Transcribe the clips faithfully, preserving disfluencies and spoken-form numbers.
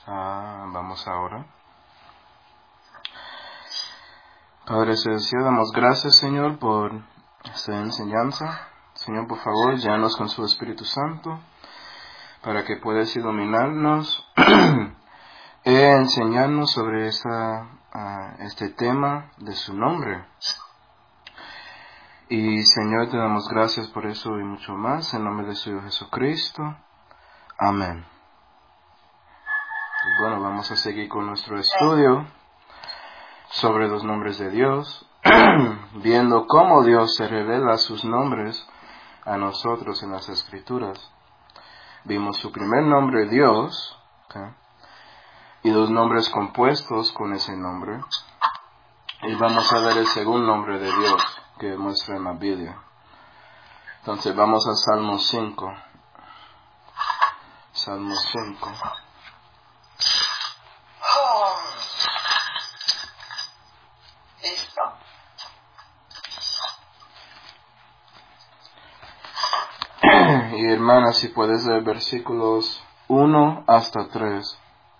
Ah, vamos ahora. Padre Celestial, damos gracias, Señor, por esta enseñanza. Señor, por favor, llénanos con su Espíritu Santo, para que puedas iluminarnos e enseñarnos sobre esta, uh, este tema de su nombre. Y, Señor, te damos gracias por eso y mucho más, en nombre de su Hijo Jesucristo. Amén. Y bueno, vamos a seguir con nuestro estudio sobre los nombres de Dios, viendo cómo Dios se revela sus nombres a nosotros en las Escrituras. Vimos su primer nombre, Dios, ¿okay? Y los nombres compuestos con ese nombre. Y vamos a ver el segundo nombre de Dios que muestra en la Biblia. Entonces vamos a Salmo cinco. Salmo cinco. Listo. Y hermana, si puedes leer versículos uno hasta tres.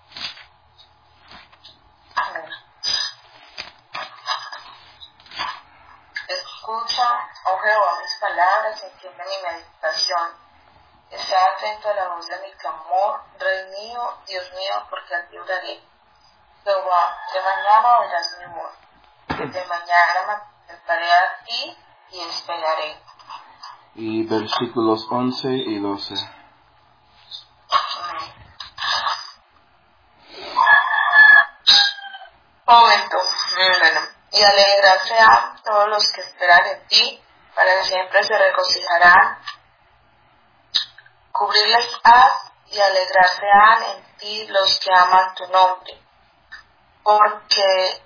Escucha, oh Jehová, mis palabras y entiende mi meditación. Está atento a la voz de mi clamor, Rey mío, Dios mío, porque a ti oraré. Jehová, de mañana oirás mi voz. De mañana me acercaré a ti y esperaré. Y versículos once y doce. Momento. Bueno. Y alegrarse a todos los que esperan en ti, para siempre se regocijarán. Cubrirles haz y alegrarse han en ti los que aman tu nombre. Porque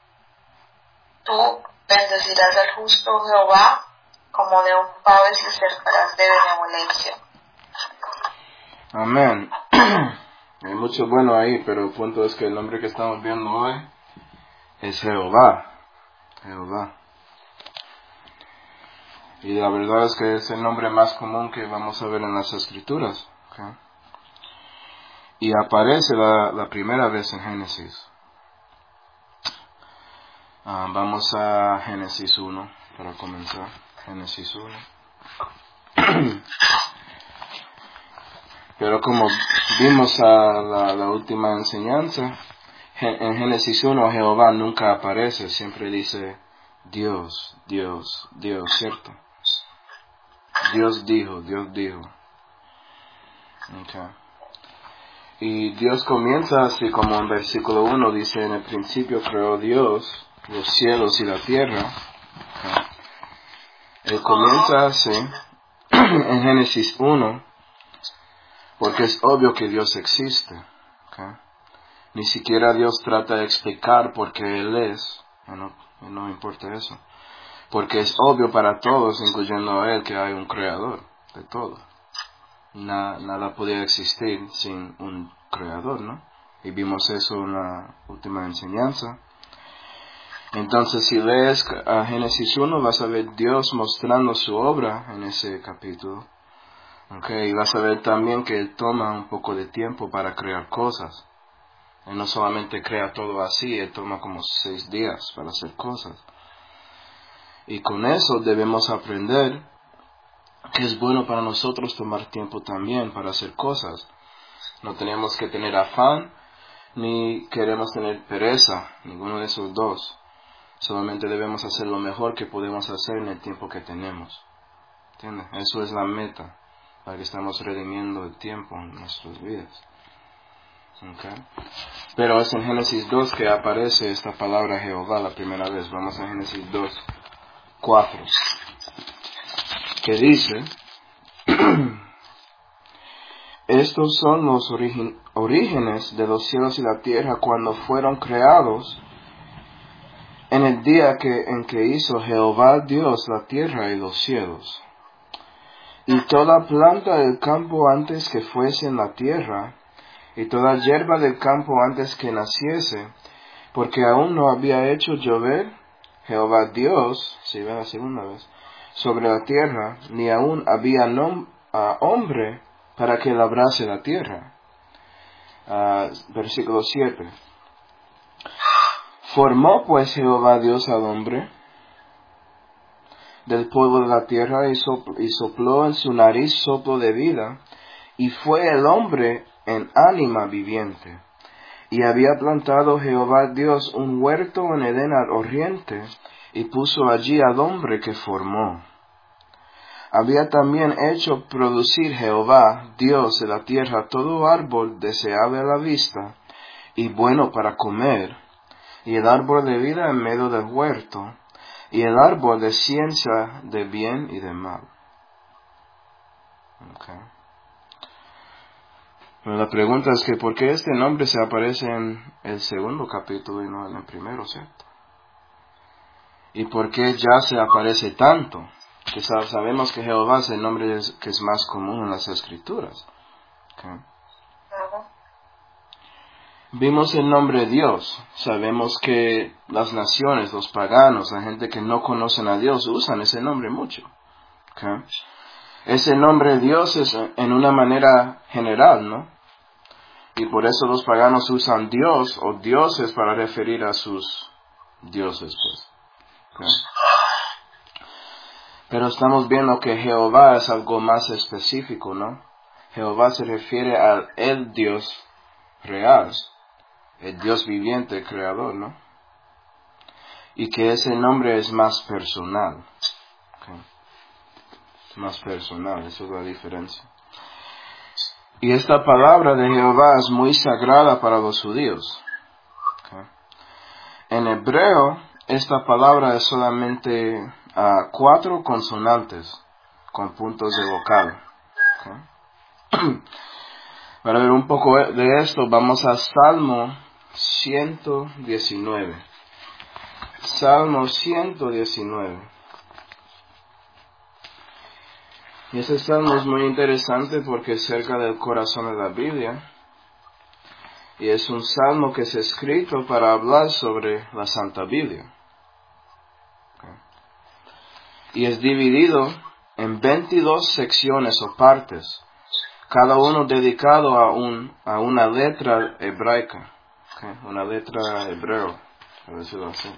tú bendecirás al justo Jehová, como de un pavo y se acercarás de benevolencia. Amén. Hay mucho bueno ahí, pero el punto es que el nombre que estamos viendo hoy es Jehová. Jehová. Y la verdad es que es el nombre más común que vamos a ver en las Escrituras. ¿Okay? Y aparece la, la primera vez en Génesis. Uh, vamos a Génesis uno para comenzar. Génesis uno. Pero como vimos a la, la última enseñanza, en Génesis uno Jehová nunca aparece, siempre dice Dios, Dios, Dios, ¿cierto? Dios dijo, Dios dijo. Okay. Y Dios comienza así como en versículo uno dice, en el principio creó Dios los cielos y la tierra. Okay. Él comienza así en Génesis uno porque es obvio que Dios existe. Okay. Ni siquiera Dios trata de explicar por qué Él es. No, no importa eso. Porque es obvio para todos, incluyendo a Él, que hay un creador de todo. Na, nada podía existir sin un creador, ¿no? Y vimos eso en la última enseñanza. Entonces, si lees a Génesis uno, vas a ver Dios mostrando su obra en ese capítulo. Okay, y vas a ver también que Él toma un poco de tiempo para crear cosas. Él no solamente crea todo así, Él toma como seis días para hacer cosas. Y con eso debemos aprender que es bueno para nosotros tomar tiempo también para hacer cosas. No tenemos que tener afán, ni queremos tener pereza, ninguno de esos dos. Solamente debemos hacer lo mejor que podemos hacer en el tiempo que tenemos. ¿Entiendes? Eso es la meta, para que estamos redimiendo el tiempo en nuestras vidas. Okay. Pero es en Génesis dos que aparece esta palabra Jehová la primera vez. Vamos a Génesis dos, cuatro. Que dice, estos son los origi- orígenes de los cielos y la tierra cuando fueron creados, en el día que, en que hizo Jehová Dios la tierra y los cielos. Y toda planta del campo antes que fuese en la tierra, y toda hierba del campo antes que naciese, porque aún no había hecho llover Jehová Dios, si ve la segunda vez, sobre la tierra, ni aún había nom- a hombre para que labrase la tierra. Uh, versículo siete. Formó pues Jehová Dios al hombre del polvo de la tierra y, sopl- y sopló en su nariz soplo de vida, y fue el hombre en ánima viviente. Y había plantado Jehová Dios un huerto en Edén al oriente, y puso allí al hombre que formó. Había también hecho producir Jehová Dios de la tierra todo árbol deseable a la vista, y bueno para comer, y el árbol de vida en medio del huerto, y el árbol de ciencia de bien y de mal. Okay. Bueno, la pregunta es que ¿por qué este nombre se aparece en el segundo capítulo y no en el primero, cierto? ¿Y por qué ya se aparece tanto? Que sabemos que Jehová es el nombre que es más común en las Escrituras. Okay. Vimos el nombre Dios. Sabemos que las naciones, los paganos, la gente que no conocen a Dios, usan ese nombre mucho. Okay. Ese nombre Dios es en una manera general, ¿no? Y por eso los paganos usan Dios o dioses para referir a sus dioses, pues. Okay. Pero estamos viendo que Jehová es algo más específico, ¿no? Jehová se refiere al el Dios real, el Dios viviente, creador, ¿no? Y que ese nombre es más personal. Okay. Más personal, eso es la diferencia. Y esta palabra de Jehová es muy sagrada para los judíos. Okay. En hebreo, esta palabra es solamente uh, cuatro consonantes con puntos de vocal. Okay. Para ver un poco de esto, vamos a Salmo ciento diecinueve. Salmo ciento diecinueve. Y ese salmo es muy interesante porque es cerca del corazón de la Biblia. Y es un salmo que es escrito para hablar sobre la Santa Biblia. Okay. Y es dividido en veintidós secciones o partes, cada uno dedicado a, un, a una letra hebraica. Okay. Una letra hebreo, por decirlo así.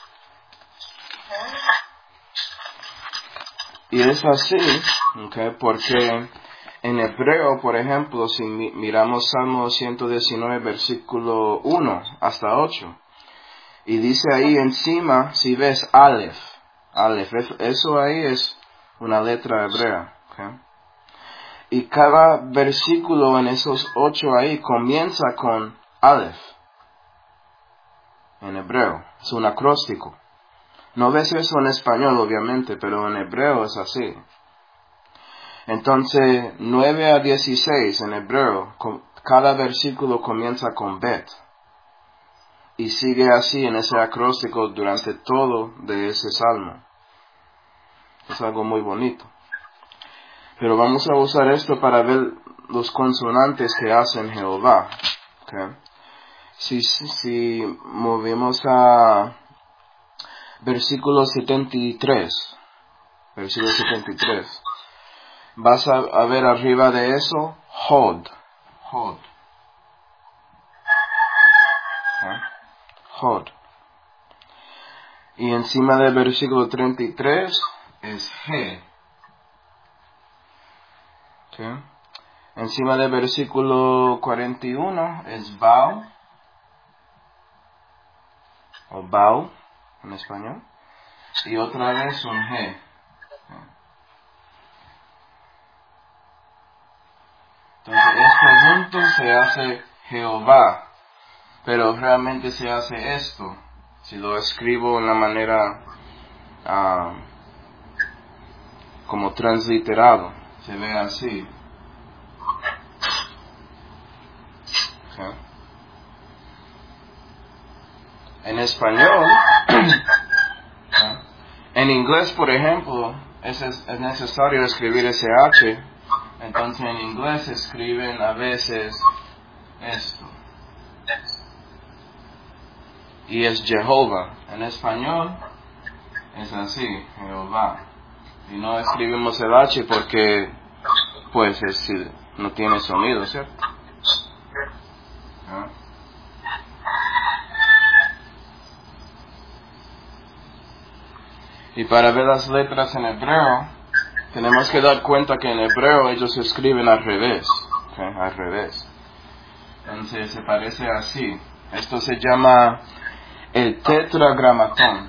Y es así, okay, porque en hebreo, por ejemplo, si mi, miramos Salmo ciento diecinueve, versículo uno hasta ocho, y dice ahí encima, si ves Aleph, Aleph, eso ahí es una letra hebrea. Okay. Y cada versículo en esos ocho ahí comienza con Aleph, en hebreo, es un acróstico. No ves eso en español, obviamente, pero en hebreo es así. Entonces, nueve a dieciséis en hebreo, cada versículo comienza con Bet. Y sigue así en ese acróstico durante todo de ese salmo. Es algo muy bonito. Pero vamos a usar esto para ver los consonantes que hacen Jehová. Okay. Si, si movemos a versículo setenta y tres, versículo setenta y tres, vas a, a ver arriba de eso, Hod, Hod, ¿eh? Hod. Y encima del versículo treinta y tres es He. ¿Okay? Encima del versículo cuarenta y uno es Bau, o Bau en español, y otra vez un He. Entonces esto junto se hace Jehová, pero realmente se hace esto. Si lo escribo en la manera uh, como transliterado, se ve así. Okay. En español, ¿sí? En inglés, por ejemplo, es, es necesario escribir ese H, entonces en inglés escriben a veces esto. Y es Jehová. En español es así, Jehová. Y no escribimos el H porque, pues, es, no tiene sonido, ¿cierto? ¿Okay? Y para ver las letras en hebreo, tenemos que dar cuenta que en hebreo ellos escriben al revés. ¿Okay? Al revés. Entonces se parece así. Esto se llama el tetragramatón.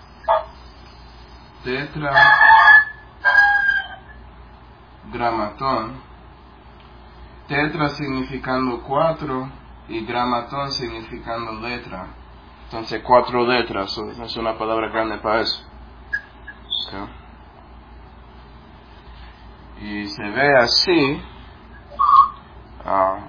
Tetragramatón. Tetra significando cuatro y gramatón significando letra. Entonces cuatro letras, es una palabra grande para eso. Okay. Y se ve así. Uh,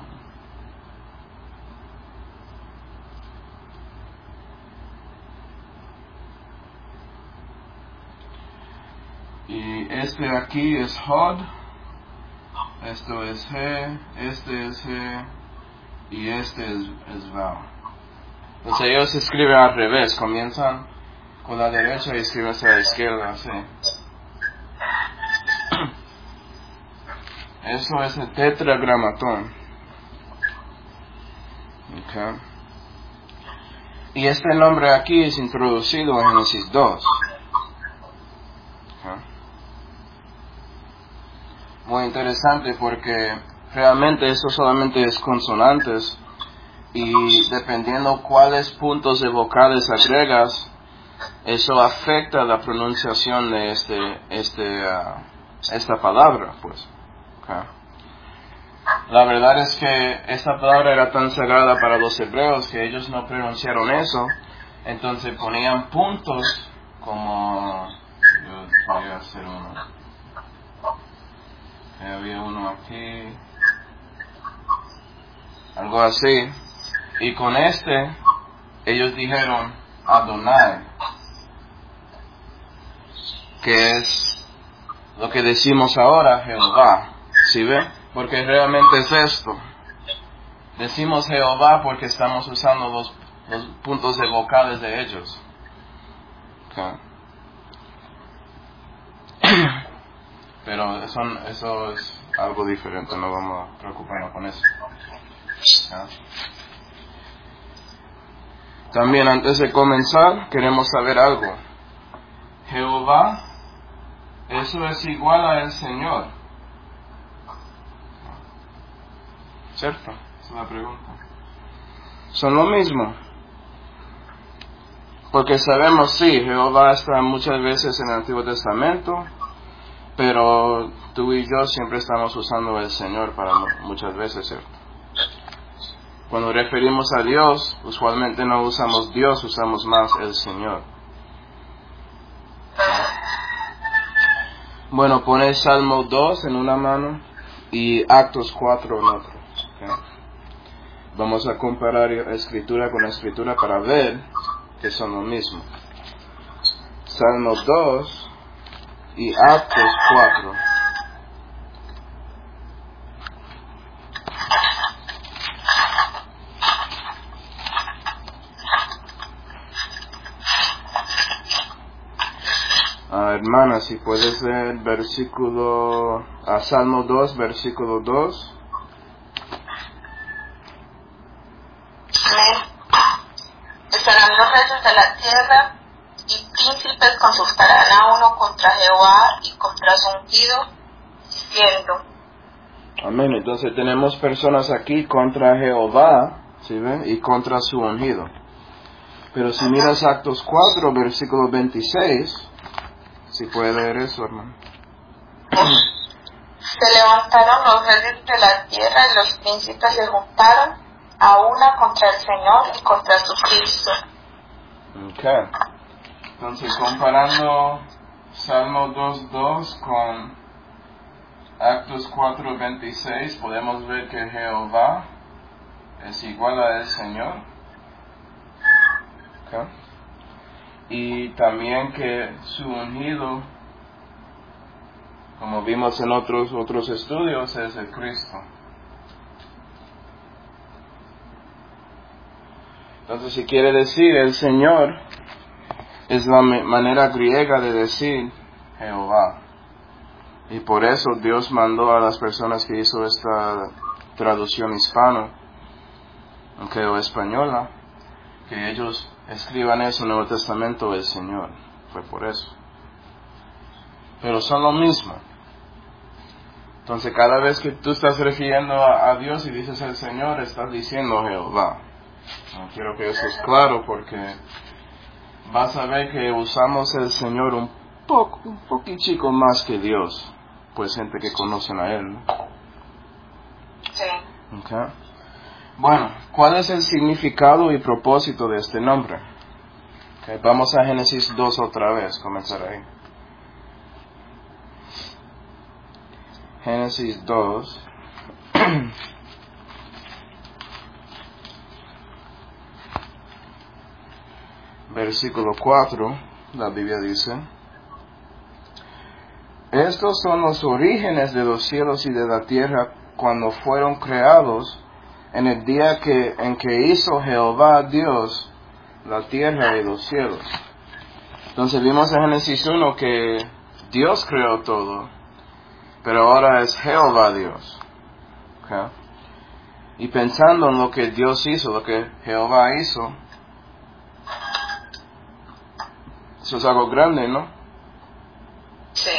y este aquí es Hod. Esto es G, este es G y este es, es Vav. Entonces ellos escriben al revés, comienzan con la derecha y escriben hacia la izquierda, así. Eso es el tetragramatón. Okay. Y este nombre aquí es introducido en Génesis dos. Okay. Muy interesante porque realmente eso solamente es consonantes y dependiendo cuáles puntos de vocales agregas, eso afecta la pronunciación de este, este, uh, esta palabra, pues. Okay. La verdad es que esta palabra era tan sagrada para los hebreos que ellos no pronunciaron eso, entonces ponían puntos como, yo voy a hacer uno, okay, había uno aquí, algo así, y con este ellos dijeron Adonai, que es lo que decimos ahora, Jehová, ¿sí ve? Porque realmente es esto. Decimos Jehová porque estamos usando los, los puntos de vocales de ellos. Okay. Pero eso, eso es algo diferente, no vamos a preocuparnos con eso. Okay. También antes de comenzar, queremos saber algo. Jehová, eso es igual a el Señor. ¿Cierto? Es una pregunta. Son lo mismo. Porque sabemos, sí, Jehová está muchas veces en el Antiguo Testamento, pero tú y yo siempre estamos usando el Señor para muchas veces, ¿cierto? Cuando referimos a Dios, usualmente no usamos Dios, usamos más el Señor. Bueno, pone Salmo dos en una mano y Actos cuatro en otra. Okay. Vamos a comparar escritura con escritura para ver que son lo mismo. Salmo dos y Actos cuatro. Ah, hermana, si puedes leer versículo, a Salmo dos, versículo dos. Estarán los reyes de la tierra y príncipes consultarán a uno contra Jehová y contra su ungido, diciendo. Amén. Entonces tenemos personas aquí contra Jehová, ¿sí ven? Y contra su ungido. Pero si miras Actos cuatro, versículo veintiséis, si puede leer eso, hermano. Se levantaron los reyes de la tierra y los príncipes se juntaron a una contra el Señor y contra su Cristo. Ok. Entonces, comparando Salmo dos dos con Actos cuatro veintiséis, podemos ver que Jehová es igual a el Señor. Okay. Y también que su ungido, como vimos en otros otros estudios, es el Cristo. Entonces, si quiere decir el Señor, es la manera griega de decir Jehová. Y por eso Dios mandó a las personas que hizo esta traducción hispana, aunque o española, que ellos escriban eso en el Nuevo Testamento del Señor. Fue por eso. Pero son lo mismo. Entonces cada vez que tú estás refiriendo a, a Dios y dices el Señor, estás diciendo Jehová. No quiero que eso es claro porque vas a ver que usamos el Señor un poco, un poquitico más que Dios. Pues gente que conocen a Él, ¿no? Sí. Okay. Bueno, ¿cuál es el significado y propósito de este nombre? Okay, vamos a Génesis dos otra vez, comenzar ahí. Génesis dos. Versículo cuatro, la Biblia dice: estos son los orígenes de los cielos y de la tierra cuando fueron creados en el día que, en que hizo Jehová Dios la tierra y los cielos. Entonces vimos en Génesis uno que Dios creó todo, pero ahora es Jehová Dios. ¿Okay? Y pensando en lo que Dios hizo, lo que Jehová hizo, eso es algo grande, ¿no? Sí.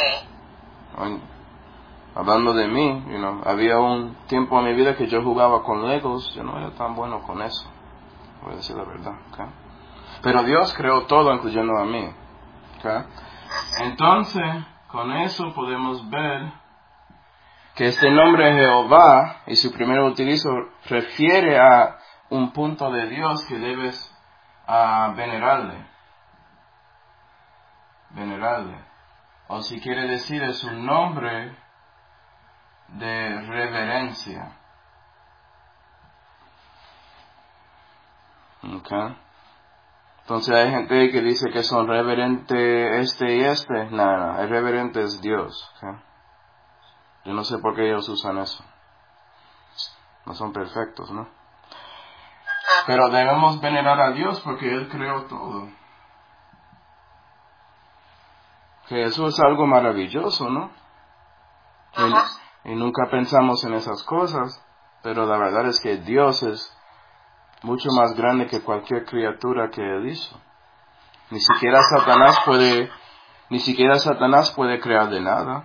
Hablando de mí, you know, había un tiempo en mi vida que yo jugaba con Legos, yo no era tan bueno con eso, voy a decir la verdad. ¿Okay? Pero Dios creó todo, incluyendo a mí. ¿Okay? Entonces, con eso podemos ver que este nombre Jehová y su primer utilizo refiere a un punto de Dios que debes uh, venerarle. Venerarle. O si quiere decir, es un nombre de reverencia. Okay. Entonces hay gente que dice que son reverente este y este. No, no, el reverente es Dios. Okay. Yo no sé por qué ellos usan eso. No son perfectos, ¿no? Pero debemos venerar a Dios porque Él creó todo. Que eso es algo maravilloso, ¿no? Y, y nunca pensamos en esas cosas, pero la verdad es que Dios es mucho más grande que cualquier criatura que Él hizo. Ni siquiera Satanás puede, ni siquiera Satanás puede crear de nada.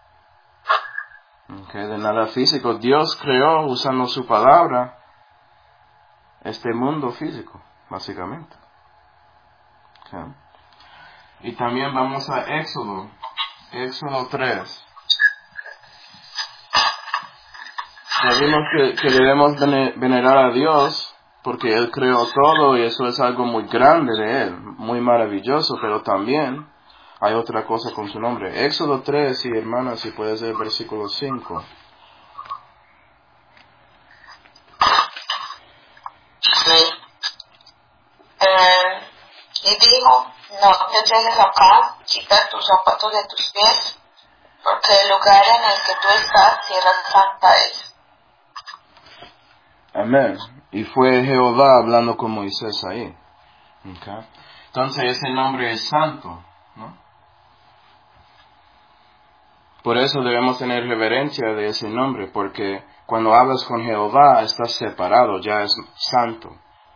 Okay, de nada físico. Dios creó, usando su palabra, este mundo físico, básicamente. Okay. Y también vamos a Éxodo, Éxodo tres. Ya vimos que, que debemos venerar a Dios porque Él creó todo y eso es algo muy grande de Él, muy maravilloso, pero también hay otra cosa con su nombre. Éxodo tres, y hermanas, si puedes ver versículo cinco. Sí. Eh, y dijo, no te llegues acá, quita tus zapatos de tus pies, porque el lugar en el que tú estás, tierra santa es. Amén. Y fue Jehová hablando con Moisés ahí. Okay. Entonces ese nombre es santo, ¿no? Por eso debemos tener reverencia de ese nombre, porque cuando hablas con Jehová estás separado, ya es santo.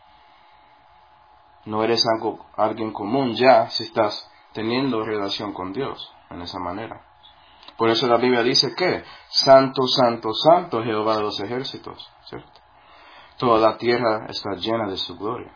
No eres algo, alguien común ya si estás teniendo relación con Dios en esa manera. Por eso la Biblia dice que santo, santo, santo Jehová de los ejércitos, ¿cierto? Toda la tierra está llena de su gloria.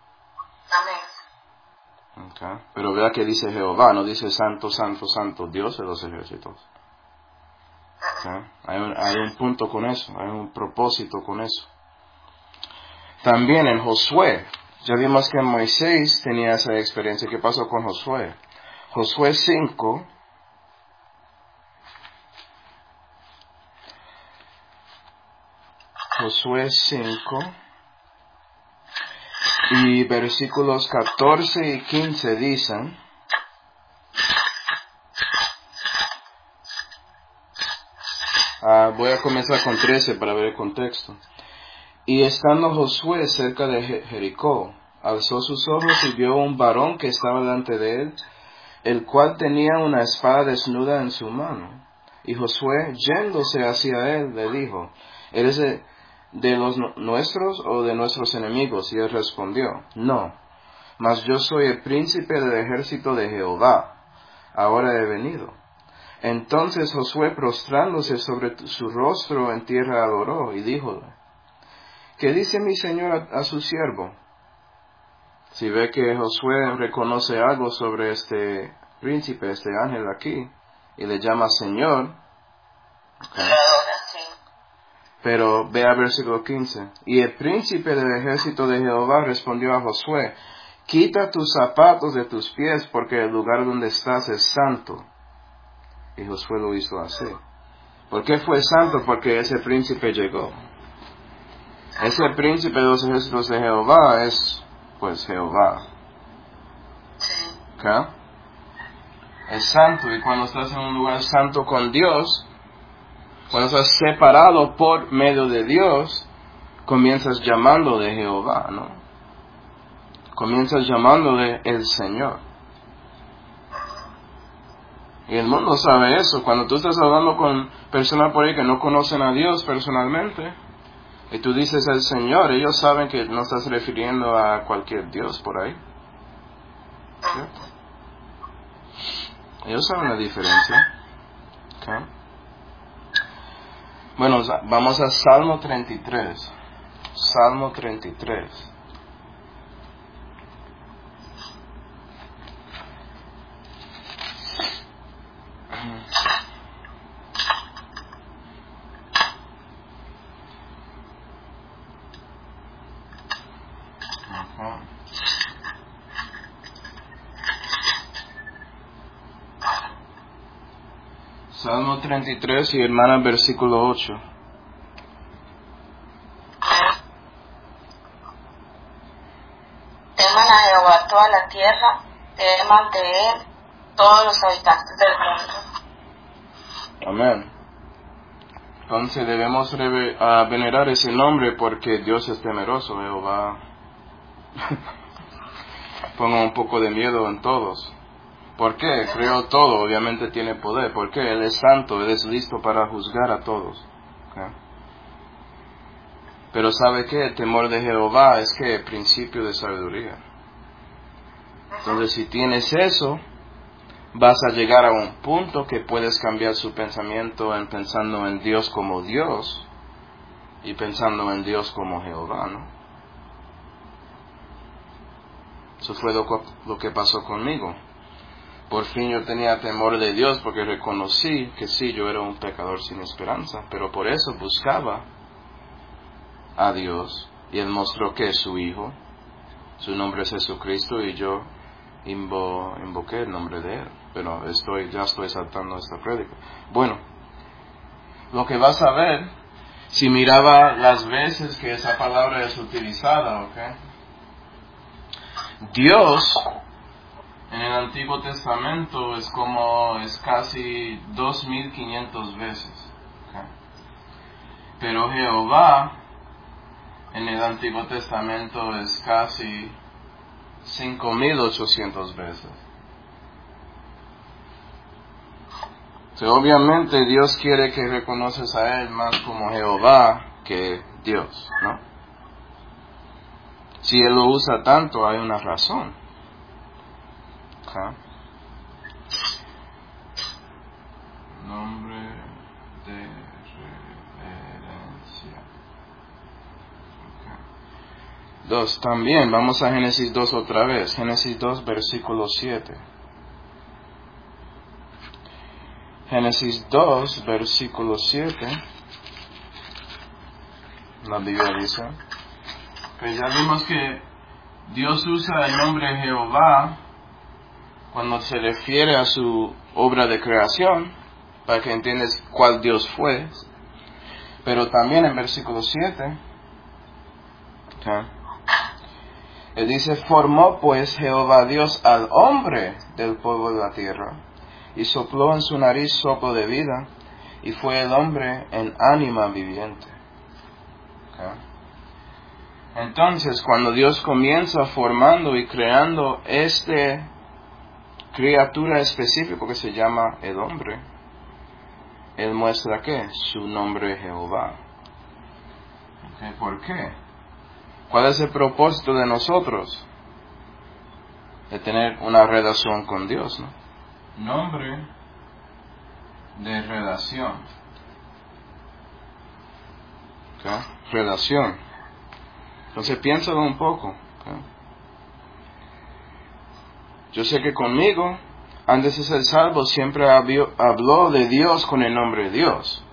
Amén. Okay. Pero vea que dice Jehová, no dice santo, santo, santo, Dios de los ejércitos. Okay. Hay, un, hay un punto con eso, hay un propósito con eso. También en Josué, ya vimos que Moisés tenía esa experiencia. ¿Qué pasó con Josué? Josué cinco. Josué cinco. Y versículos catorce y quince dicen: ah, voy a comenzar con trece para ver el contexto. Y estando Josué cerca de Jericó, alzó sus ojos y vio un varón que estaba delante de él, el cual tenía una espada desnuda en su mano. Y Josué, yéndose hacia él, le dijo: ¿Eres, ¿de los nuestros o de nuestros enemigos? Y él respondió, no, mas yo soy el príncipe del ejército de Jehová, ahora he venido. Entonces Josué, prostrándose sobre su rostro en tierra, adoró y díjole, ¿qué dice mi señor a, a su siervo? Si ve que Josué reconoce algo sobre este príncipe, este ángel aquí, y le llama Señor, okay. Pero ve al versículo quince. Y el príncipe del ejército de Jehová respondió a Josué, quita tus zapatos de tus pies, porque el lugar donde estás es santo. Y Josué lo hizo así. ¿Por qué fue santo? Porque ese príncipe llegó. Ese príncipe de los ejércitos de Jehová es, pues, Jehová. ¿Okay? Es santo, y cuando estás en un lugar santo con Dios, cuando estás separado por medio de Dios, comienzas llamando de Jehová, ¿no? Comienzas llamando de el Señor. Y el mundo sabe eso. Cuando tú estás hablando con personas por ahí que no conocen a Dios personalmente, y tú dices el Señor, ellos saben que no estás refiriendo a cualquier Dios por ahí. ¿Cierto? Ellos saben la diferencia. ¿Okay? Bueno, vamos a Salmo treinta y tres. Salmo treinta y tres. Salmo treinta y tres y hermana versículo ocho. Teman a Jehová toda la tierra, teman de él todos los habitantes del mundo. Amén. Entonces debemos reve- uh, venerar ese nombre porque Dios es temeroso. Jehová ponga un poco de miedo en todos. ¿Por qué? Creó todo, obviamente tiene poder. ¿Por qué? Él es santo, Él es listo para juzgar a todos. ¿Okay? Pero ¿sabe qué? El temor de Jehová es que el principio de sabiduría. Entonces si tienes eso, vas a llegar a un punto que puedes cambiar su pensamiento en pensando en Dios como Dios y pensando en Dios como Jehová, ¿no? Eso fue lo, lo que pasó conmigo. Por fin yo tenía temor de Dios porque reconocí que sí, yo era un pecador sin esperanza, pero por eso buscaba a Dios, y Él mostró que es su Hijo, su nombre es Jesucristo, y yo invo, invoqué el nombre de Él, pero estoy ya estoy saltando esta prédica. Bueno, lo que vas a ver, si miraba las veces que esa palabra es utilizada, ¿ok? Dios en el Antiguo Testamento es como, es casi dos mil quinientas veces. ¿Okay? Pero Jehová en el Antiguo Testamento es casi cinco mil ochocientas veces. O sea, obviamente Dios quiere que reconoces a Él más como Jehová que Dios, ¿no? Si Él lo usa tanto, hay una razón. Okay. Nombre de reverencia. Okay. Dos, también, vamos a Génesis dos otra vez. Génesis dos, versículo siete. Génesis dos, versículo siete. La Biblia dice, pues ya vimos que Dios usa el nombre Jehová cuando se refiere a su obra de creación, para que entiendas cuál Dios fue. Pero también en versículo siete, okay, él dice, formó pues Jehová Dios al hombre del polvo de la tierra, y sopló en su nariz soplo de vida, y fue el hombre en ánima viviente. Okay. Entonces, cuando Dios comienza formando y creando este criatura específica que se llama el hombre, Él muestra que su nombre es Jehová. Okay, ¿por qué? ¿Cuál es el propósito de nosotros? De tener una relación con Dios, ¿no? Nombre de relación. Okay. Relación. Entonces piénsalo un poco. Okay. Yo sé que conmigo, antes de ser salvo, siempre habló de Dios con el nombre de Dios.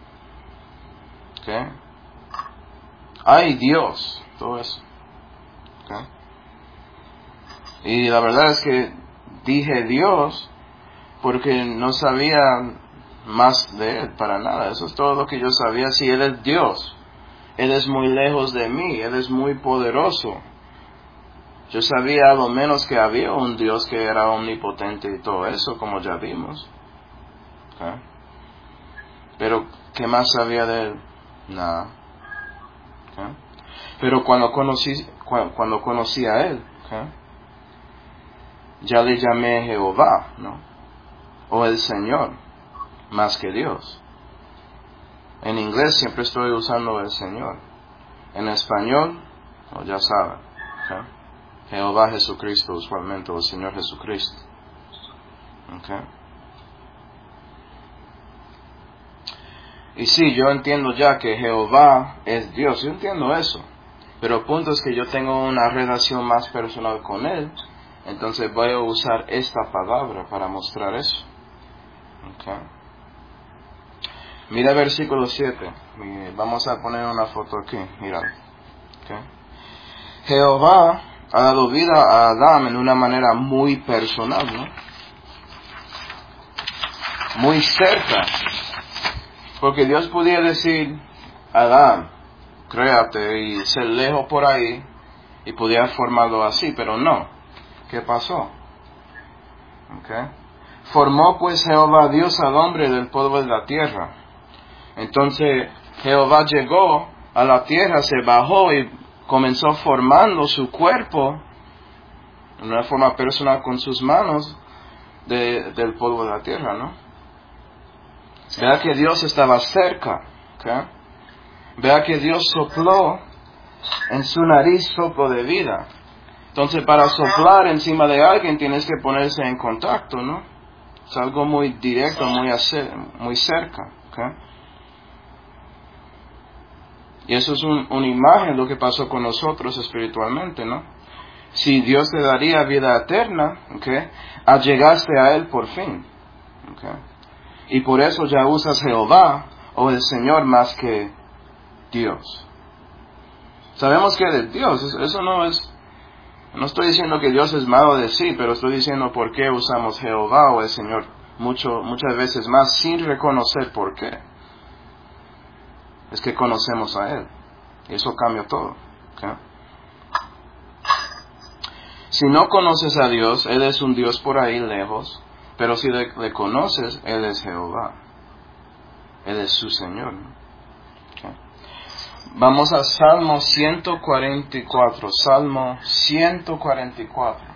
Okay. Hay Dios, todo eso. Okay. Y la verdad es que dije Dios porque no sabía más de Él para nada. Eso es todo lo que yo sabía. Si Él es Dios, Él es muy lejos de mí, Él es muy poderoso. Yo sabía a lo menos que había un Dios que era omnipotente y todo eso, como ya vimos. Okay. Pero, ¿qué más sabía de Él? Nada. Okay. Pero cuando conocí, cuando, cuando conocí a Él, okay, ya le llamé Jehová, ¿no? O el Señor, más que Dios. En inglés siempre estoy usando el Señor. En español, oh, ya saben, okay, Jehová Jesucristo usualmente, o el Señor Jesucristo. Okay. Y sí, yo entiendo ya que Jehová es Dios, yo entiendo eso. Pero el punto es que yo tengo una relación más personal con Él, entonces voy a usar esta palabra para mostrar eso. Okay. Mira el versículo siete. Vamos a poner una foto aquí. Mira. Okay. Jehová ha dado vida a Adán en una manera muy personal, ¿no? Muy cerca. Porque Dios podía decir, Adán, créate y ser lejos por ahí, y podía formarlo así, pero no. ¿Qué pasó? Okay. Formó pues Jehová Dios al hombre del polvo de la tierra. Entonces Jehová llegó a la tierra, se bajó y comenzó formando su cuerpo en una forma personal con sus manos de, del polvo de la tierra, ¿no? Vea que Dios estaba cerca, ¿okay? Vea que Dios sopló en su nariz soplo de vida. Entonces para soplar encima de alguien tienes que ponerse en contacto, ¿no? Es algo muy directo, muy, acer- muy cerca, ¿okay? Y eso es un, una imagen de lo que pasó con nosotros espiritualmente, ¿no? Si Dios te daría vida eterna, ¿okay?, allegaste a Él por fin, ¿okay? Y por eso ya usas Jehová o el Señor más que Dios. Sabemos que de Dios, eso no es, no estoy diciendo que Dios es malo de sí, pero estoy diciendo por qué usamos Jehová o el Señor mucho, muchas veces más sin reconocer por qué. Es que conocemos a Él. Y eso cambia todo. ¿Okay? Si no conoces a Dios, Él es un Dios por ahí lejos. Pero si le, le conoces, Él es Jehová. Él es su Señor. ¿Okay? Vamos a Salmo ciento cuarenta y cuatro. Salmo ciento cuarenta y cuatro.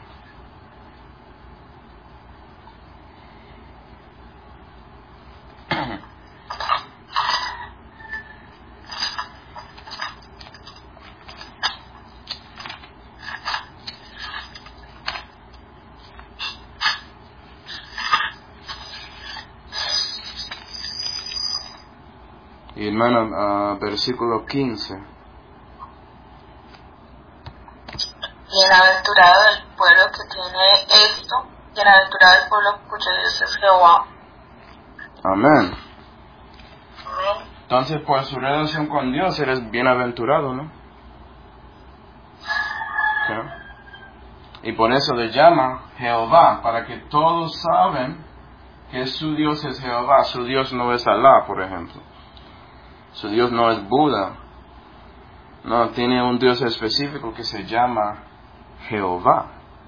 Y hermano, uh, versículo quince. Bienaventurado el pueblo que tiene esto, bienaventurado el pueblo cuyo Dios es Jehová. Amén. Amén. Entonces, por su relación con Dios, eres bienaventurado, ¿no? ¿Okay? Y por eso le llama Jehová, para que todos saben que su Dios es Jehová. Su Dios no es Alá, por ejemplo. Su Dios no es Buda. No, tiene un Dios específico que se llama Jehová.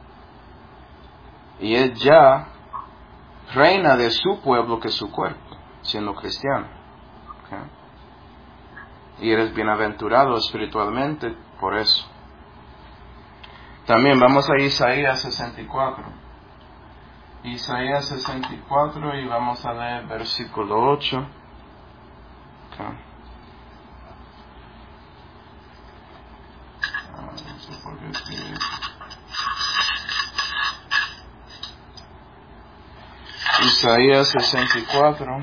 Y Él ya reina de su pueblo, que es su cuerpo, siendo cristiano. ¿Okay? Y eres bienaventurado espiritualmente por eso. También vamos a Isaías sesenta y cuatro. Isaías sesenta y cuatro y vamos a leer versículo ocho. Okay. Isaías sesenta y cuatro.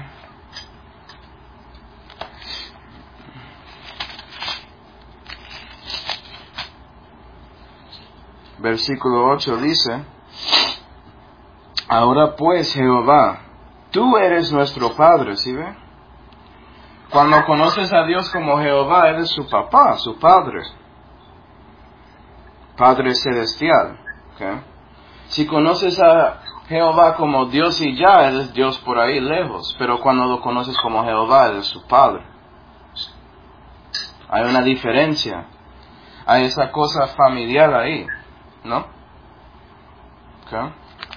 Versículo ocho dice: Ahora pues, Jehová, tú eres nuestro Padre, ¿sí ve? Cuando conoces a Dios como Jehová, eres su papá, su Padre. Padre celestial. ¿Okay? Si conoces a Jehová como Dios y ya, eres Dios por ahí lejos. Pero cuando lo conoces como Jehová, eres su Padre. Hay una diferencia. Hay esa cosa familiar ahí, ¿no? ¿Okay?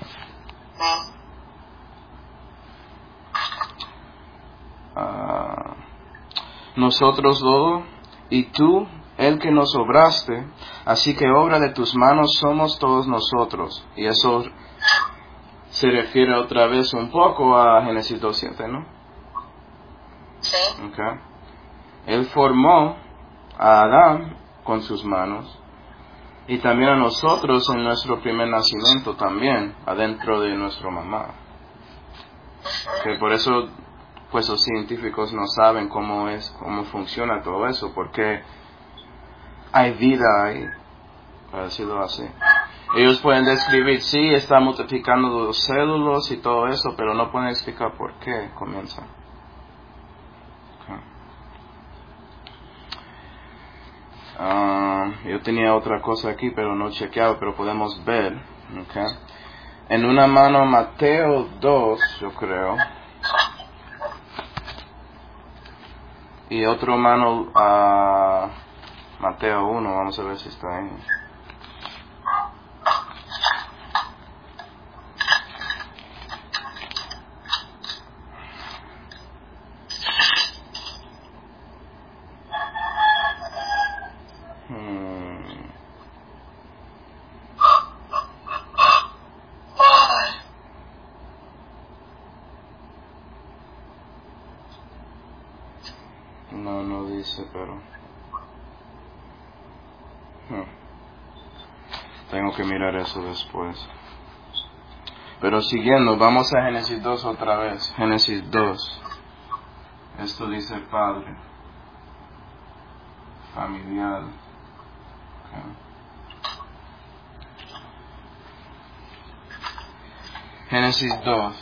Uh, nosotros lo, y tú, el que nos obraste, así que obra de tus manos somos todos nosotros. Y eso se refiere otra vez un poco a Génesis dos siete, ¿no? Sí. Okay. Él formó a Adán con sus manos y también a nosotros en nuestro primer nacimiento también, adentro de nuestra mamá. Que por eso pues los científicos no saben cómo es, cómo funciona todo eso, porque hay vida ahí, para decirlo así. Ellos pueden describir, sí, está multiplicando los células y todo eso, pero no pueden explicar por qué comienza. Okay. Uh, yo tenía otra cosa aquí, pero no chequeado, pero podemos ver. Okay. En una mano Mateo dos, yo creo. Y otro mano a uh, Mateo uno, vamos a ver si está ahí. Hmm. No, no dice, pero... Hmm. Tengo que mirar eso después. Pero siguiendo, vamos a Génesis dos otra vez. Génesis dos. Esto dice Padre. Familiar. Okay. Génesis dos.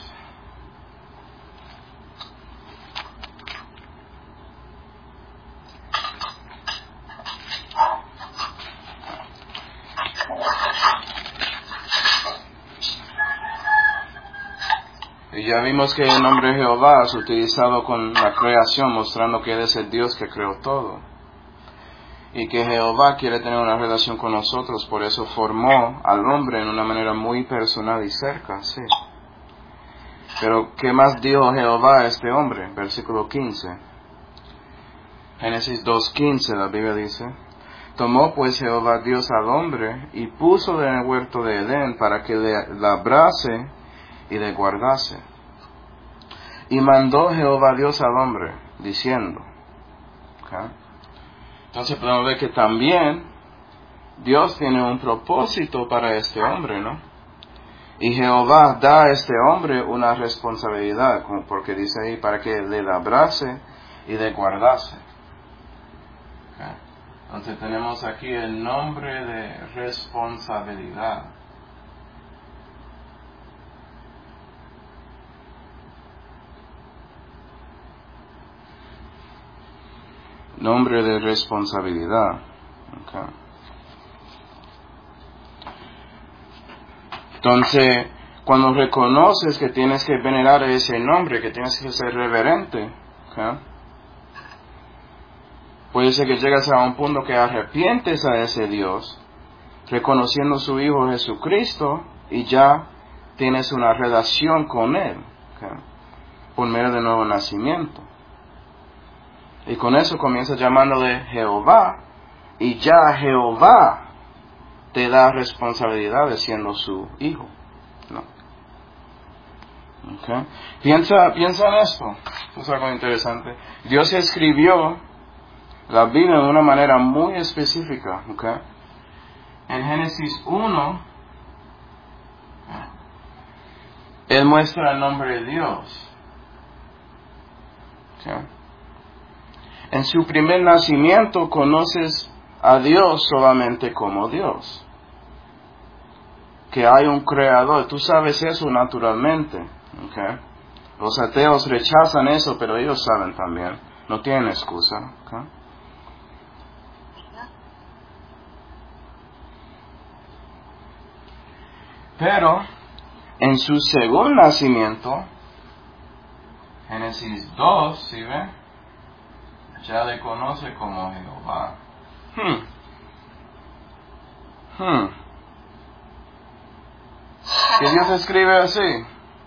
Y ya vimos que el nombre Jehová es utilizado con la creación, mostrando que Él es el Dios que creó todo. Y que Jehová quiere tener una relación con nosotros, por eso formó al hombre en una manera muy personal y cerca, sí. Pero, ¿qué más dijo Jehová a este hombre? Versículo quince. Génesis dos quince, la Biblia dice: Tomó pues Jehová Dios al hombre y púsole en el huerto de Edén para que le labrase y le guardase. Y mandó Jehová Dios al hombre, diciendo. ¿Okay? Entonces podemos ver que también Dios tiene un propósito para este hombre, ¿no? Y Jehová da a este hombre una responsabilidad, como porque dice ahí, para que le labrase y le guardase. ¿Okay? Entonces tenemos aquí el nombre de responsabilidad. Nombre de responsabilidad. Okay. Entonces, cuando reconoces que tienes que venerar ese nombre, que tienes que ser reverente, okay, puede ser que llegas a un punto que arrepientes a ese Dios, reconociendo su Hijo Jesucristo, y ya tienes una relación con Él, okay, por medio de nuevo nacimiento. Y con eso comienzas llamándole Jehová, y ya Jehová te da responsabilidad de siendo su hijo, ¿no? Okay. Piensa, piensa en esto. Esto es algo interesante. Dios escribió la Biblia de una manera muy específica, ¿okay? en Génesis uno, Él muestra el nombre de Dios. ¿Sí? En su primer nacimiento conoces a Dios solamente como Dios. Que hay un creador. Tú sabes eso naturalmente. ¿Okay? Los ateos rechazan eso, pero ellos saben también. No tienen excusa. ¿Okay? Pero en su segundo nacimiento, Génesis dos, ¿sí ve? Ya le conoce como Jehová. Hmm. Hmm. ¿Que Dios escribe así?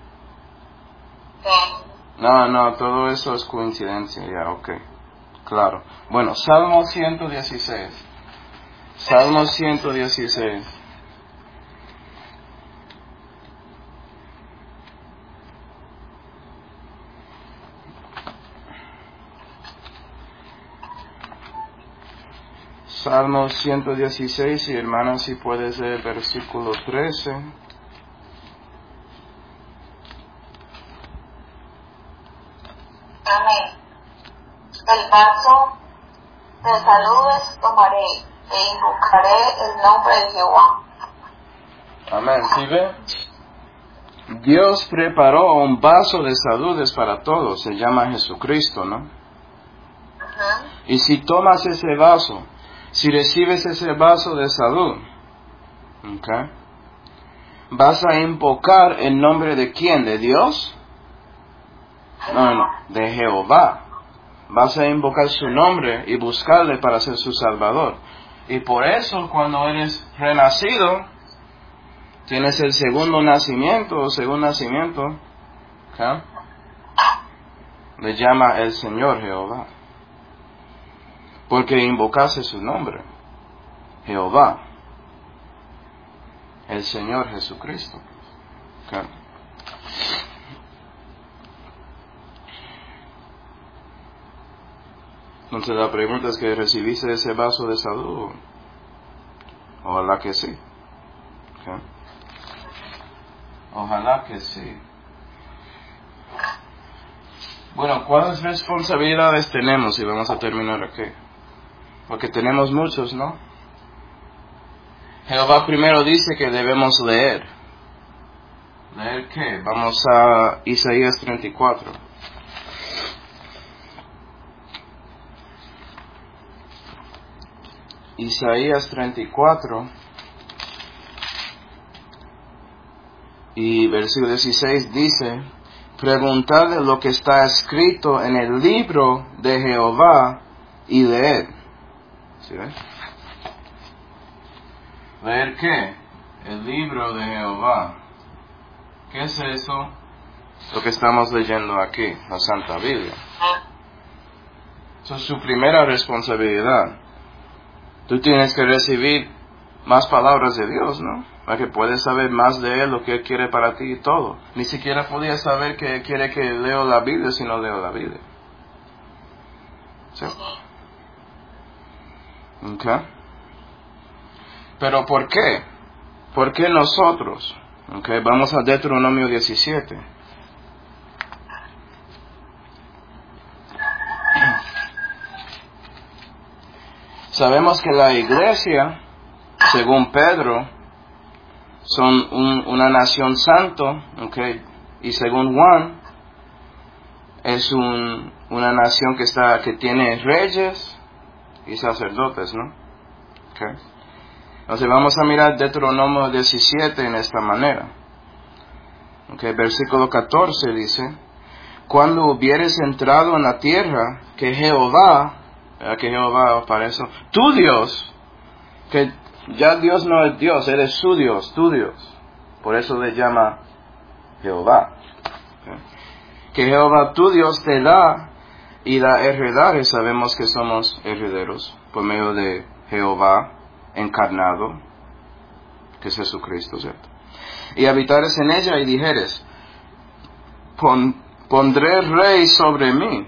No, no, todo eso es coincidencia, ya, ok. Claro. Bueno, Salmo ciento dieciséis. Salmo ciento dieciséis. Salmo ciento dieciséis, y hermana, si puedes leer el versículo trece. Amén. El vaso de saludes tomaré e invocaré el nombre de Jehová. Amén. ¿Sí ve? Dios preparó un vaso de saludes para todos, se llama Jesucristo, ¿no? Uh-huh. Y si tomas ese vaso, si recibes ese vaso de salud, ¿okay? ¿Vas a invocar el nombre de quién? ¿De Dios? No, no, de Jehová. Vas a invocar su nombre y buscarle para ser su Salvador. Y por eso cuando eres renacido, tienes el segundo nacimiento o segundo nacimiento, ¿okay? Le llama el Señor Jehová. Porque invocase su nombre, Jehová, el Señor Jesucristo. ¿Okay? Entonces la pregunta es que recibiste ese vaso de salud. Ojalá que sí. ¿Okay? Ojalá que sí. Bueno, ¿cuáles responsabilidades tenemos? Y vamos a terminar aquí. Porque tenemos muchos, ¿no? Jehová primero dice que debemos leer. ¿Leer qué? Vamos a Isaías treinta y cuatro. Isaías treinta y cuatro. Y versículo dieciséis dice: preguntadle lo que está escrito en el libro de Jehová y leed. ¿Sí ves? ¿Leer qué? El libro de Jehová. ¿Qué es eso? Lo que estamos leyendo aquí, la Santa Biblia. Esa es su primera responsabilidad. Tú tienes que recibir más palabras de Dios, ¿no? Para que puedas saber más de Él, lo que Él quiere para ti y todo. Ni siquiera podías saber que Él quiere que leo la Biblia si no leo la Biblia. ¿Sí? Okay. Pero ¿por qué? ¿Por qué nosotros? Okay. Vamos a Deuteronomio diecisiete. Sabemos que la iglesia, según Pedro, son un, una nación santo, okay, y según Juan, es un, una nación que está que tiene reyes y sacerdotes, ¿no? Okay. Entonces vamos a mirar Deuteronomio diecisiete en esta manera. Okay, versículo catorce dice: cuando hubieres entrado en la tierra que Jehová, que Jehová para eso, tu Dios, que ya Dios no es Dios, Él es su Dios, tu Dios. Por eso le llama Jehová. Okay. Que Jehová tu Dios te da y da heredades. Sabemos que somos herederos por medio de Jehová encarnado, que es Jesucristo, ¿cierto? Y habitares en ella y dijeres: Pon, pondré rey sobre mí,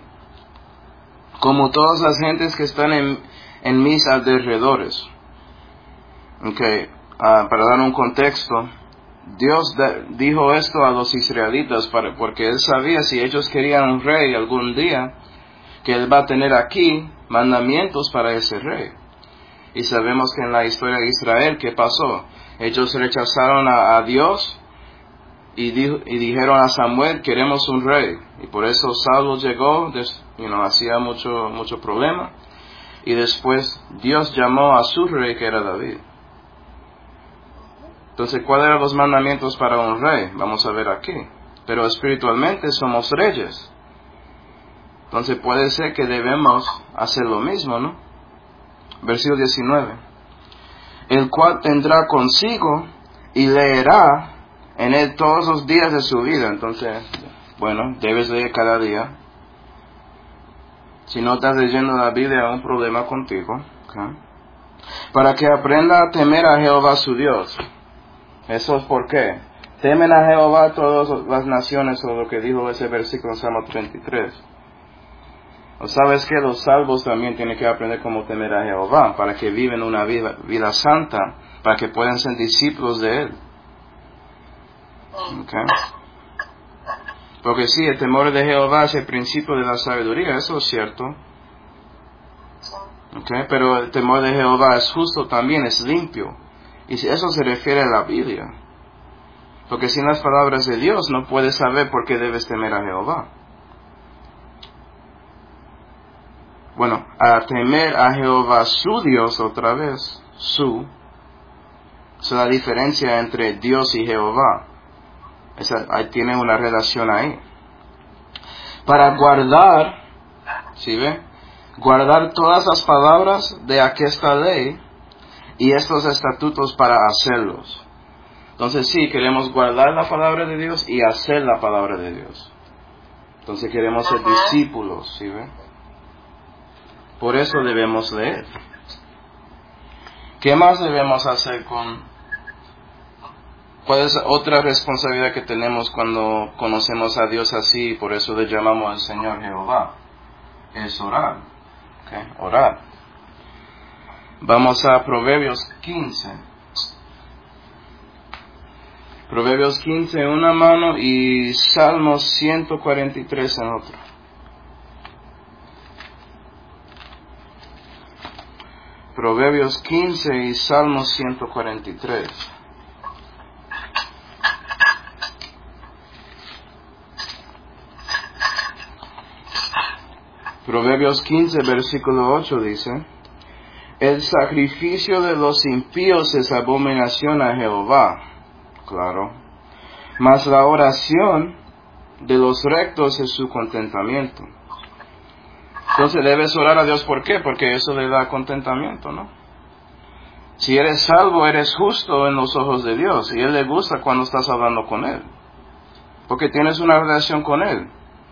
como todas las gentes que están en, en mis alrededores. Okay, uh, para dar un contexto, Dios de, dijo esto a los israelitas para, porque Él sabía si ellos querían un rey algún día, que Él va a tener aquí mandamientos para ese rey. Y sabemos que en la historia de Israel, ¿qué pasó? Ellos rechazaron a, a Dios y, di, y dijeron a Samuel, queremos un rey. Y por eso Saulo llegó, des, you know, hacía mucho, mucho problema. Y después Dios llamó a su rey, que era David. Entonces, ¿cuáles eran los mandamientos para un rey? Vamos a ver aquí. Pero espiritualmente somos reyes. Entonces puede ser que debemos hacer lo mismo, ¿no? Versículo diecinueve. El cual tendrá consigo y leerá en él todos los días de su vida. Entonces, bueno, debes leer cada día. Si no estás leyendo la Biblia, hay un problema contigo. ¿Okay? Para que aprenda a temer a Jehová su Dios. Eso es por qué. Temen a Jehová todas las naciones, o lo que dijo ese versículo en Salmo treinta y tres. ¿O sabes que los salvos también tienen que aprender cómo temer a Jehová, para que vivan una vida, vida santa, para que puedan ser discípulos de Él? Okay. Porque sí, el temor de Jehová es el principio de la sabiduría, eso es cierto. Okay. Pero el temor de Jehová es justo también, es limpio. Y eso se refiere a la Biblia. Porque sin las palabras de Dios no puedes saber por qué debes temer a Jehová. Bueno, a temer a Jehová su Dios, otra vez, su. Es la diferencia entre Dios y Jehová. Esa, ahí tiene una relación ahí. Para guardar, ¿sí ve? Guardar todas las palabras de aquesta ley y estos estatutos para hacerlos. Entonces sí, queremos guardar la palabra de Dios y hacer la palabra de Dios. Entonces queremos ser discípulos, ¿sí ve? Por eso debemos leer. ¿Qué más debemos hacer con... ¿Cuál es otra responsabilidad que tenemos cuando conocemos a Dios así y por eso le llamamos al Señor Jehová? Es orar. ¿Okay? Orar. Vamos a Proverbios quince. Proverbios quince en una mano y Salmos ciento cuarenta y tres en otra. Proverbios quince y Salmos ciento cuarenta y tres. Proverbios quince, versículo ocho dice: el sacrificio de los impíos es abominación a Jehová. Claro. Mas la oración de los rectos es su contentamiento. Entonces debes orar a Dios, ¿por qué? Porque eso le da contentamiento, ¿no? Si eres salvo, eres justo en los ojos de Dios. Y Él le gusta cuando estás hablando con Él. Porque tienes una relación con Él.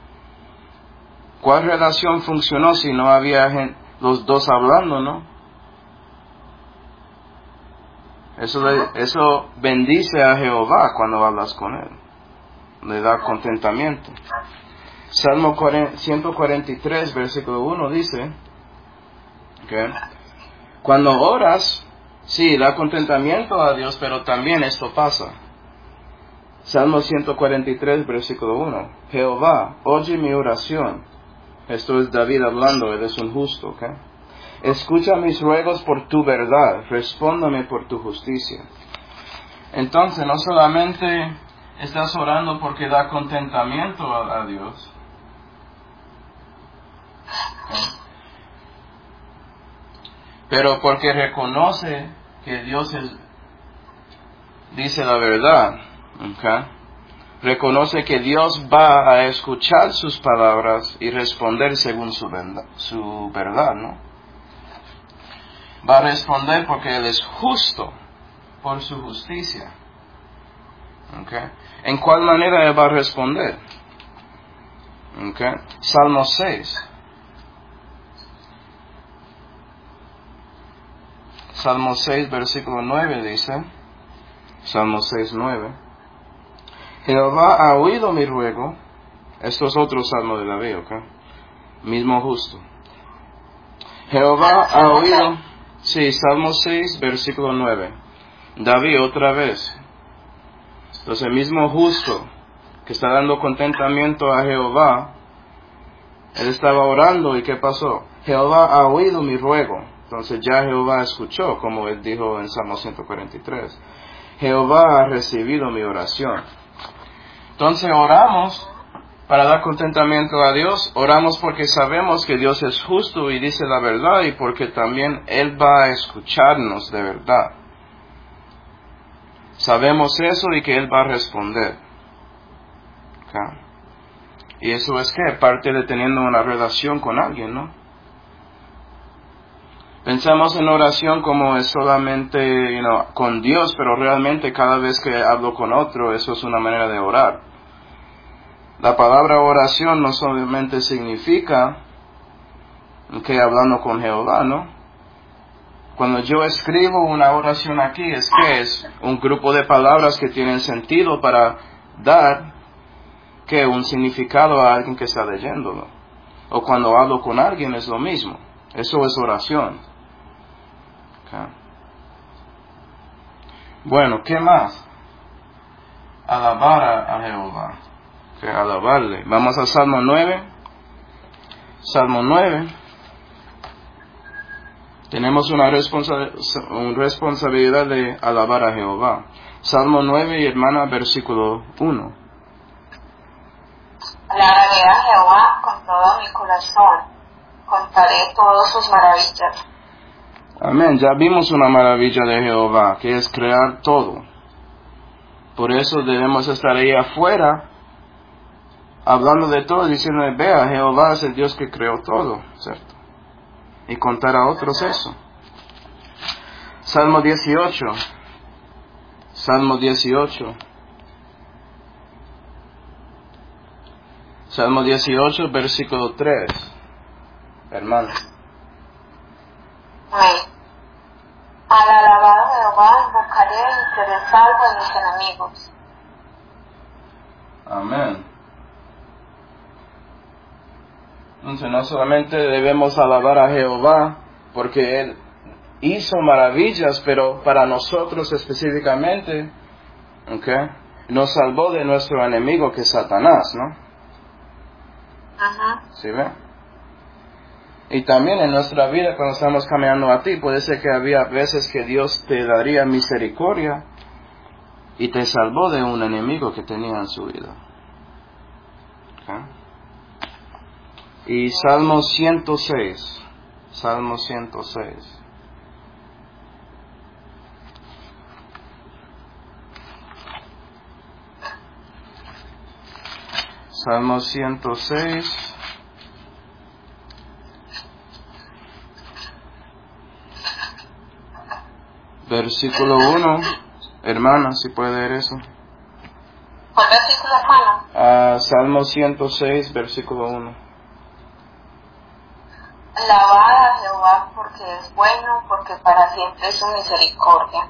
¿Cuál relación funcionó si no había gente, los dos hablando, no? Eso, le, eso bendice a Jehová cuando hablas con Él. Le da contentamiento. Salmo ciento cuarenta y tres, versículo uno dice, okay, cuando oras, sí, da contentamiento a Dios, pero también esto pasa. Salmo ciento cuarenta y tres, versículo uno. Jehová, oye mi oración. Esto es David hablando, él es un justo, ¿ok? Escucha mis ruegos por tu verdad, respóndame por tu justicia. Entonces, no solamente estás orando porque da contentamiento a, a Dios, ¿okay? Pero porque reconoce que Dios es, dice la verdad, ¿okay? Reconoce que Dios va a escuchar sus palabras y responder según su verdad, su verdad, ¿no? Va a responder porque Él es justo por su justicia. ¿Okay? ¿En cuál manera Él va a responder? ¿Okay? Salmo seis. Salmo seis, versículo nueve dice, Salmo seis, nueve. Jehová ha oído mi ruego. Esto es otro salmo de David, ¿ok? Mismo justo. Jehová ha oído, Sí, Salmo seis, versículo nueve. David, otra vez. Entonces, el mismo justo que está dando contentamiento a Jehová, él estaba orando, ¿y qué pasó? Jehová ha oído mi ruego. Entonces ya Jehová escuchó, como él dijo en Salmo ciento cuarenta y tres. Jehová ha recibido mi oración. Entonces oramos para dar contentamiento a Dios, oramos porque sabemos que Dios es justo y dice la verdad, y porque también Él va a escucharnos de verdad. Sabemos eso y que Él va a responder. ¿Okay? Y eso es que parte de teniendo una relación con alguien, ¿no? Pensamos en oración como es solamente, you know, con Dios, pero realmente cada vez que hablo con otro, eso es una manera de orar. La palabra oración no solamente significa que hablando con Jehová, ¿no? Cuando yo escribo una oración aquí, es que es un grupo de palabras que tienen sentido para dar que un significado a alguien que está leyéndolo. O cuando hablo con alguien es lo mismo. Eso es oración. Okay. Bueno, ¿qué más? Alabar a, a Jehová. Okay, alabarle. Vamos al Salmo nueve. Salmo nueve. Tenemos una, responsa- una responsabilidad de alabar a Jehová. Salmo nueve y hermana, versículo uno. Alabaré a Jehová con todo mi corazón, contaré todas sus maravillas. Amén, ya vimos una maravilla de Jehová, que es crear todo. Por eso debemos estar ahí afuera, hablando de todo, diciendo, vea, Jehová es el Dios que creó todo, ¿cierto? Y contar a otros eso. Salmo dieciocho. Salmo dieciocho. Salmo dieciocho, versículo tres. Hermano. Amén. Al alabar a Jehová invocaré y seré salvo de mis enemigos. Amén. Entonces no solamente debemos alabar a Jehová porque Él hizo maravillas, pero para nosotros específicamente, ¿okay? Nos salvó de nuestro enemigo que es Satanás, ¿no? Ajá. ¿Sí ve? Y también en nuestra vida cuando estamos caminando a ti, puede ser que había veces que Dios te daría misericordia y te salvó de un enemigo que tenía en su vida. ¿Okay? Y Salmo ciento seis. Salmo ciento seis. Salmo ciento seis. Versículo uno. Hermana, si puede leer eso. ¿Cuál versículo, hermano? Ah, Salmo ciento seis, versículo uno. Alabad a Jehová porque es bueno, porque para siempre es su misericordia.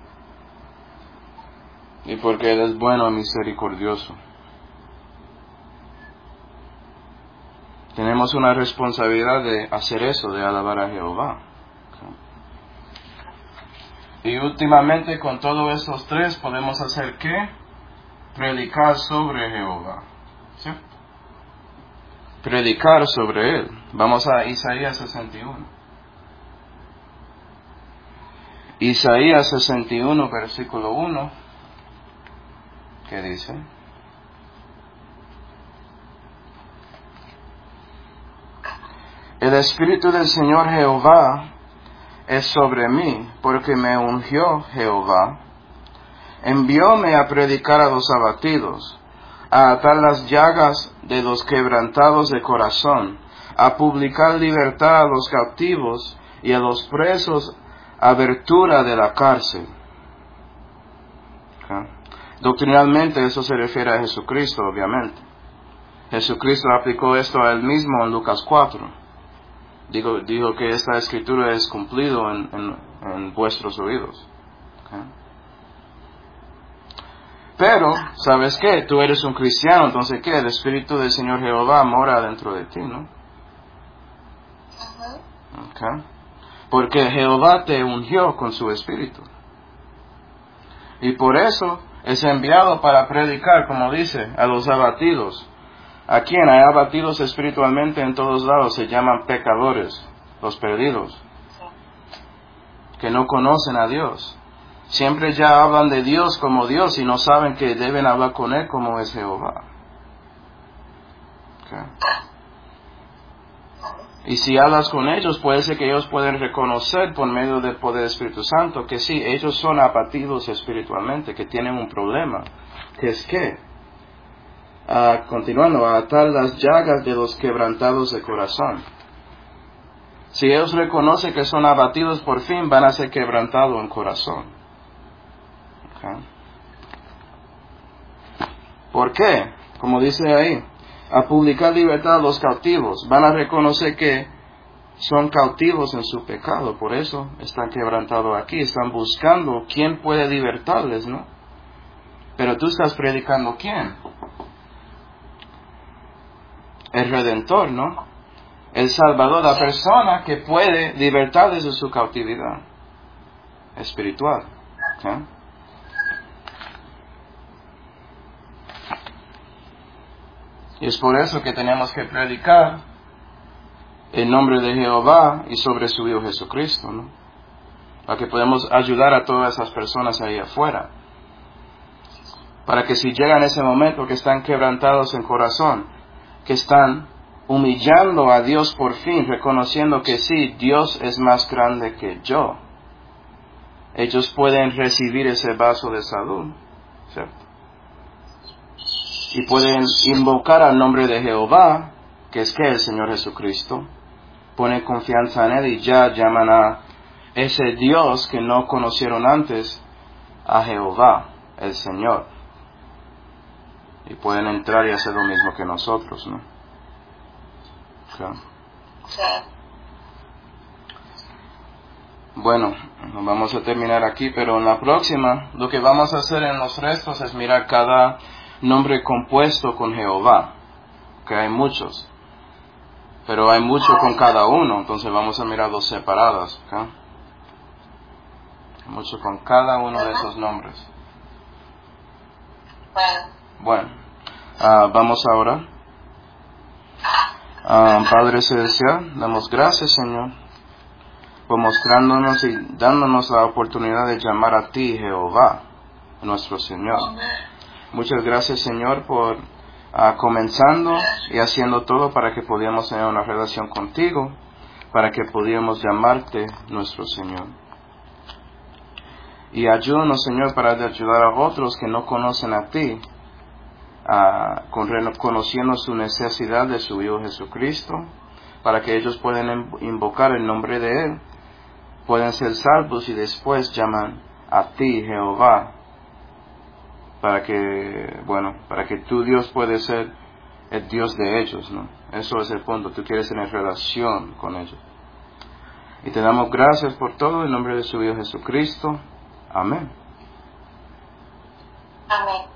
Y porque Él es bueno y misericordioso. Tenemos una responsabilidad de hacer eso, de alabar a Jehová. Y últimamente con todos estos tres podemos hacer ¿qué? Predicar sobre Jehová. ¿Sí? Predicar sobre Él. Vamos a Isaías sesenta y uno. Isaías sesenta y uno, versículo uno. ¿Qué dice? El Espíritu del Señor Jehová es sobre mí, porque me ungió Jehová. Envióme a predicar a los abatidos, a atar las llagas de los quebrantados de corazón, a publicar libertad a los cautivos y a los presos abertura de la cárcel. Okay. Doctrinalmente eso se refiere a Jesucristo, obviamente. Jesucristo aplicó esto a Él mismo en Lucas cuatro. Digo, dijo que esta escritura es cumplido en, en, en vuestros oídos. Okay. Pero, ¿sabes qué? Tú eres un cristiano, entonces ¿qué? El Espíritu del Señor Jehová mora dentro de ti, ¿no? Okay. Porque Jehová te ungió con su espíritu. Y por eso es enviado para predicar, como dice, a los abatidos. ¿A quién? Hay abatidos espiritualmente en todos lados, se llaman pecadores, los perdidos, que no conocen a Dios. Siempre ya hablan de Dios como Dios y no saben que deben hablar con Él como es Jehová. Okay. Y si hablas con ellos, puede ser que ellos pueden reconocer por medio del poder del Espíritu Santo que sí, ellos son abatidos espiritualmente, que tienen un problema. Que es que, uh, continuando, a atar las llagas de los quebrantados de corazón. Si ellos reconocen que son abatidos, por fin van a ser quebrantados en corazón. Okay. ¿Por qué? Como dice ahí, a publicar libertad a los cautivos. Van a reconocer que son cautivos en su pecado, por eso están quebrantados aquí, están buscando quién puede libertarles, ¿no? Pero tú estás predicando quién? El Redentor, ¿no? El Salvador, la persona que puede libertarles de su cautividad espiritual. ¿Okay? Y es por eso que tenemos que predicar en nombre de Jehová y sobre su Hijo Jesucristo, ¿no? Para que podamos ayudar a todas esas personas ahí afuera. Para que si llegan ese momento que están quebrantados en corazón, que están humillando a Dios por fin, reconociendo que sí, Dios es más grande que yo, ellos pueden recibir ese vaso de salud, ¿cierto? Y pueden invocar al nombre de Jehová, que es que el Señor Jesucristo, ponen confianza en Él y ya llaman a ese Dios que no conocieron antes, a Jehová, el Señor. Y pueden entrar y hacer lo mismo que nosotros, ¿no? Okay. Sí. Bueno, vamos a terminar aquí, pero en la próxima, lo que vamos a hacer en los restos es mirar cada nombre compuesto con Jehová, que hay muchos, pero hay mucho con cada uno, entonces vamos a mirar dos separadas, ¿okay? Mucho con cada uno de esos nombres. Bueno. Bueno, uh, vamos ahora. Uh, Padre Celestial, damos gracias, Señor, por mostrándonos y dándonos la oportunidad de llamar a ti, Jehová, nuestro Señor. Muchas gracias, Señor, por uh, comenzando y haciendo todo para que pudiéramos tener una relación contigo, para que pudiéramos llamarte nuestro Señor. Y ayúdanos, Señor, para ayudar a otros que no conocen a ti, uh, con, conociendo su necesidad de su Hijo Jesucristo, para que ellos puedan invocar el nombre de Él, pueden ser salvos y después llaman a ti, Jehová, para que, bueno, para que tu Dios puede ser el Dios de ellos, ¿no? Eso es el punto, tú quieres tener relación con ellos. Y te damos gracias por todo en nombre de su Hijo Jesucristo. Amén. Amén.